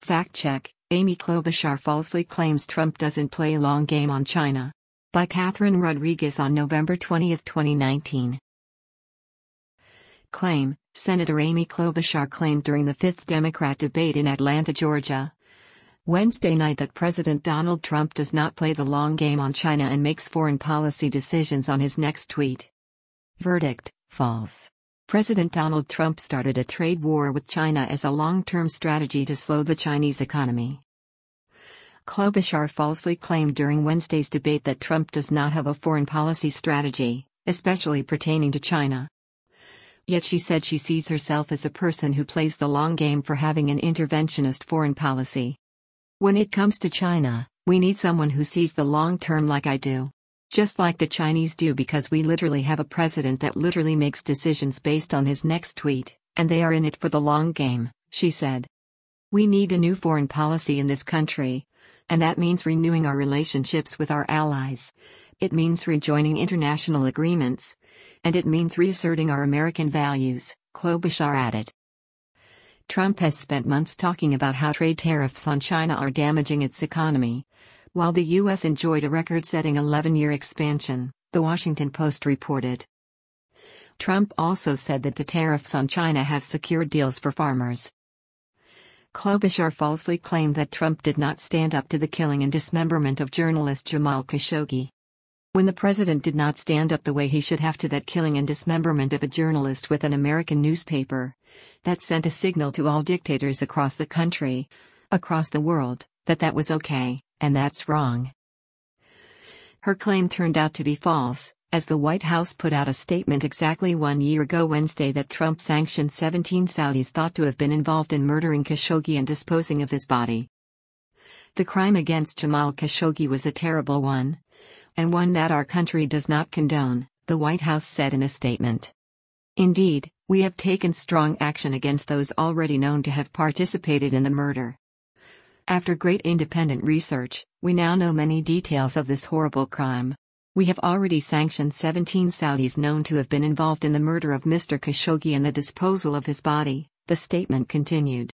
Fact check: Amy Klobuchar falsely claims Trump doesn't play a long game on China. By Catherine Rodriguez on November 20, 2019. Claim: Senator Amy Klobuchar claimed during the 5th Democrat debate in Atlanta, Georgia, Wednesday night that President Donald Trump does not play the long game on China and makes foreign policy decisions on his next tweet. Verdict: false. President Donald Trump started a trade war with China as a long-term strategy to slow the Chinese economy. Klobuchar falsely claimed during Wednesday's debate that Trump does not have a foreign policy strategy, especially pertaining to China. Yet she said she sees herself as a person who plays the long game for having an interventionist foreign policy. When it comes to China, we need someone who sees the long term like I do. Just like the Chinese do, because we literally have a president that literally makes decisions based on his next tweet, and they are in it for the long game, she said. We need a new foreign policy in this country, and that means renewing our relationships with our allies. It means rejoining international agreements, and it means reasserting our American values, Klobuchar added. Trump has spent months talking about how trade tariffs on China are damaging its economy, while the U.S. enjoyed a record-setting 11-year expansion, The Washington Post reported. Trump also said that the tariffs on China have secured deals for farmers. Klobuchar falsely claimed that Trump did not stand up to the killing and dismemberment of journalist Jamal Khashoggi. When the president did not stand up the way he should have to that killing and dismemberment of a journalist with an American newspaper, that sent a signal to all dictators across the country, across the world, that was okay. And that's wrong. Her claim turned out to be false, as the White House put out a statement exactly 1 year ago Wednesday that Trump sanctioned 17 Saudis thought to have been involved in murdering Khashoggi and disposing of his body. The crime against Jamal Khashoggi was a terrible one, and one that our country does not condone, the White House said in a statement. Indeed, we have taken strong action against those already known to have participated in the murder. After great independent research, we now know many details of this horrible crime. We have already sanctioned 17 Saudis known to have been involved in the murder of Mr. Khashoggi and the disposal of his body, the statement continued.